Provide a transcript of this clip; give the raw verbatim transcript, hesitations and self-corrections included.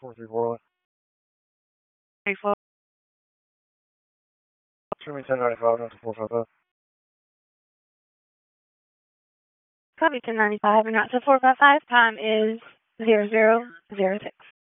four three four. Three four. Show me ten ninety-five, not four five five. Copy ten ninety-five, and not to four five five. Time is zero zero zero six.